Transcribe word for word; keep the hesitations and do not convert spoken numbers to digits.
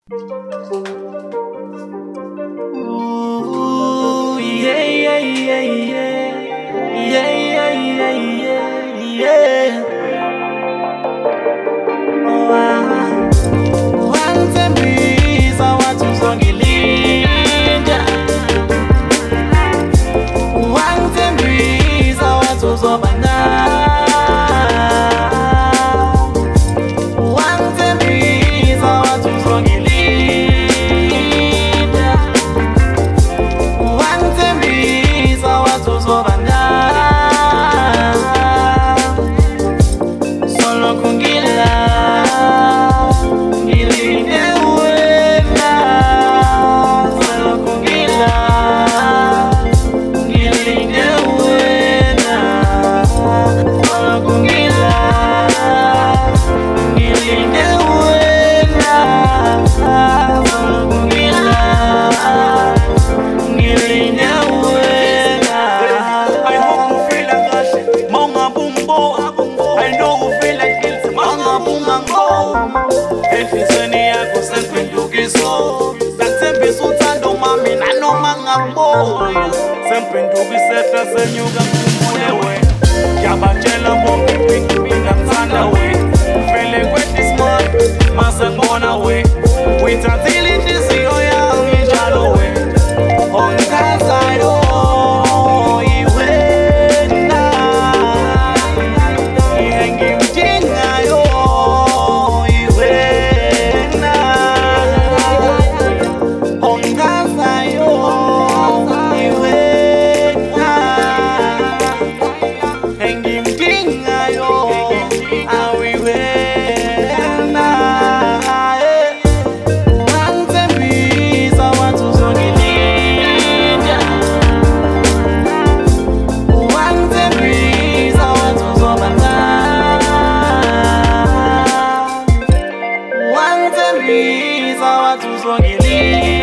Ooh, yeah, yeah, yeah, yeah. Yeah, yeah, yeah, yeah, yeah. Oh, ah. Wangithembisa wathi uzongilinda, wangithembisa wathi uzoba nami, wangithembisa wathi uzongilinda, wangithembisa wathi uzoba nami. Solokhu ngila ngilinde wena, solokhu ngila ngilinde wena, solokhu ngila ngilinde wena, solokhu ngila ngilinde wena. I hope you feel like kahle mawungabumbo. I know you feel like guilty mawungabungango. Enhlizweni yakho semphendukiso, sangithembisa uthando mami nanoma ngakuboya. Semphendukisehla senyuka ngikhumbule wena. Ngiyabatshela bonke baby mina ngithanda wena. Uvele kwetha isimanga mase ngibona wena. Uyithathile inhliziyo yami njalo wena. Ongithathayo yiwena, engimdingayo yiwena, ongithathayo yiwena, engimdingayo awiwena. Wangithembisa wathi uzongilinda, wangithembisa wathi uzoba nami, wangithembisa wathi uzongilinda.